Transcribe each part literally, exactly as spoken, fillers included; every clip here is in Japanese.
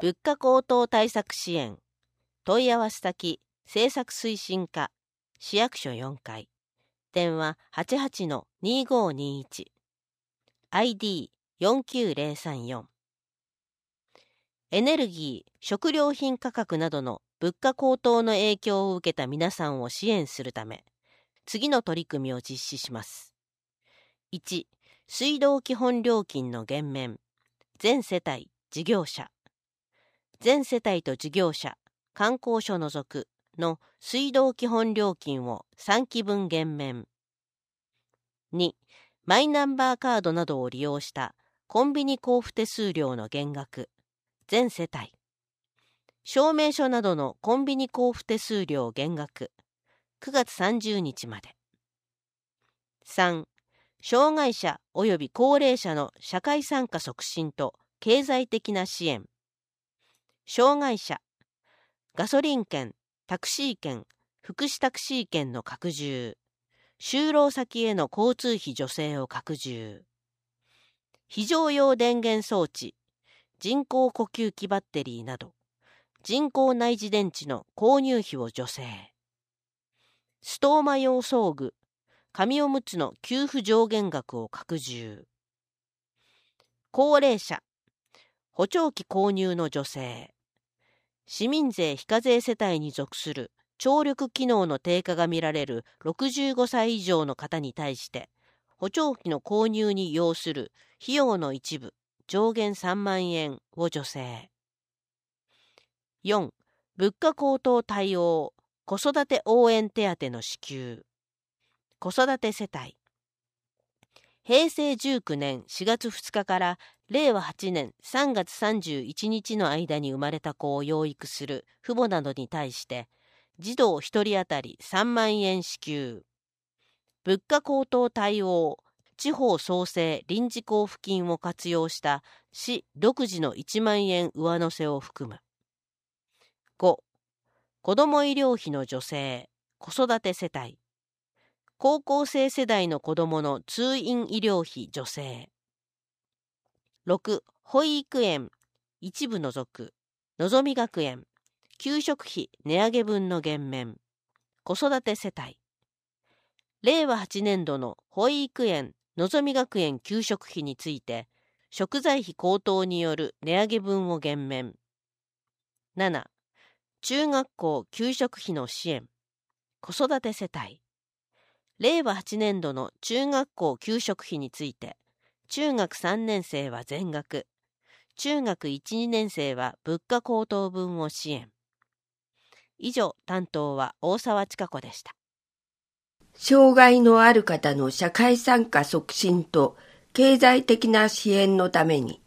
物価高騰対策支援問い合わせ先政策推進課市役所よんかい電話 はちはちのにごーにーいち アイディーよんきゅうぜろさんよん エネルギー、食料品価格などの物価高騰の影響を受けた皆さんを支援するため次の取り組みを実施します。いち. 水道基本料金の減免全世帯、事業者全世帯と事業者、観光所除くの水道基本料金をさんきぶん減免。に. マイナンバーカードなどを利用したコンビニ交付手数料の減額全世帯証明書などのコンビニ交付手数料減額くがつさんじゅうにちまで。さん. 障害者及び高齢者の社会参加促進と経済的な支援。障害者、ガソリン券、タクシー券、福祉タクシー券の拡充、就労先への交通費助成を拡充。非常用電源装置、人工呼吸器バッテリーなど、人工内耳電池の購入費を助成。ストーマ用装具、紙おむつの給付上限額を拡充。高齢者、補聴器購入の助成。市民税非課税世帯に属する聴力機能の低下が見られるろくじゅうごさい以上の方に対して補聴器の購入に要する費用の一部上限さんまんえんを助成。よん. 物価高騰対応子育て応援手当の支給。子育て世帯へいせいじゅうきゅうねんしがつふつかかられいわはちねんさんがつさんじゅういちにちの間に生まれた子を養育する父母などに対して児童ひとり当たりさんまんえん支給。物価高騰対応地方創生臨時交付金を活用した市独自のいちまんえん上乗せを含む。ご. 子ども医療費の助成子育て世帯高校生世代の子どもの通院医療費助成。ろく. 保育園一部除くのぞみ学園給食費値上げ分の減免子育て世帯れいわはちねんどの保育園のぞみ学園給食費について食材費高騰による値上げ分を減免。なな. 中学校給食費の支援子育て世帯れいわはちねんどの中学校給食費について中学さんねんせいは全額中学いち、にねんせいは物価高騰分を支援。以上、担当は大沢千佳子でした。 障害のある方の社会参加促進と経済的な支援のために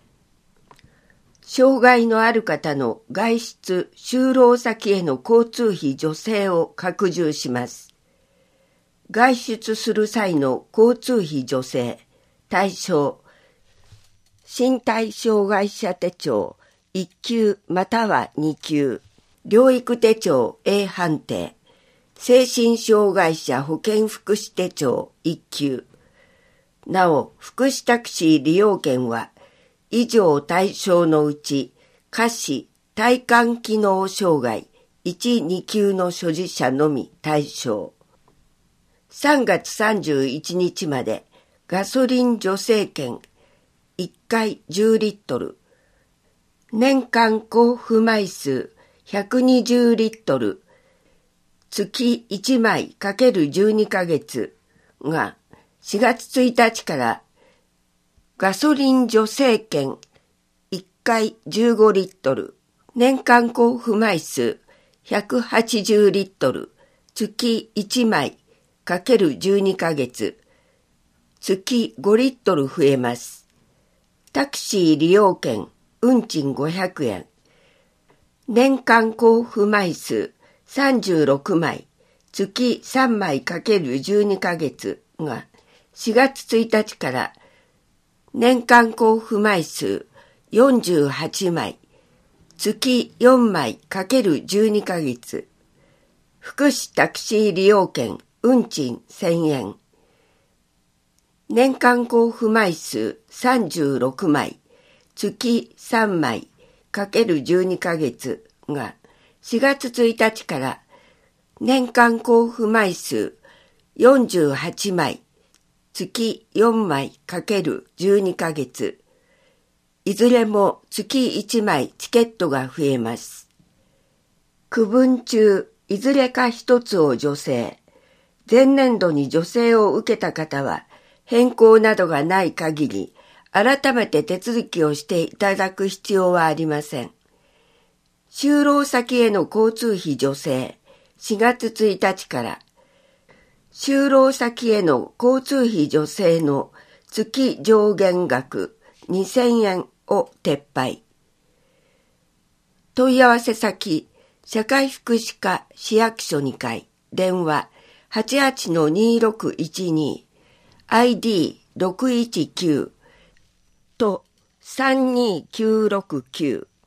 障害のある方の外出・就労先への交通費助成を拡充します。外出する際の交通費助成対象身体障害者手帳いっきゅうまたはにきゅう療育手帳 A 判定精神障害者保健福祉手帳いっきゅうなお福祉タクシー利用券は以上対象のうち下肢体幹機能障害いち、にきゅうの所持者のみ対象。さんがつさんじゅういちにちまでガソリン助成券いっかいじゅうリットル年間交付枚数ひゃくにじゅうリットル月いちまい ×じゅうに ヶ月がしがつついたちからガソリン助成券いっかいじゅうごリットル年間交付枚数ひゃくはちじゅうリットル月いちまい ×じゅうに ヶ月月ごリットル増えます。タクシー利用券運賃ごひゃくえん年間交付枚数さんじゅうろくまい月さんまい ×じゅうに ヶ月がしがつついたちから年間交付枚数よんじゅうはちまい月よんまい ×じゅうに ヶ月福祉タクシー利用券運賃せんえん年間交付枚数さんじゅうろくまい月さんまいかけるじゅうにかげつがしがつついたちから年間交付枚数よんじゅうはちまい、月よんまいかけるじゅうにかげつ、いずれも月いちまいチケットが増えます。区分中、いずれか一つを助成。前年度に助成を受けた方は、変更などがない限り、改めて手続きをしていただく必要はありません。就労先への交通費助成、しがつついたちから、就労先への交通費助成の月上限額にせんえんを撤廃。問い合わせ先、社会福祉課市役所にかい、電話 はちはちのにろくいちに、アイディーろくいちきゅう とさんにきゅうろくきゅう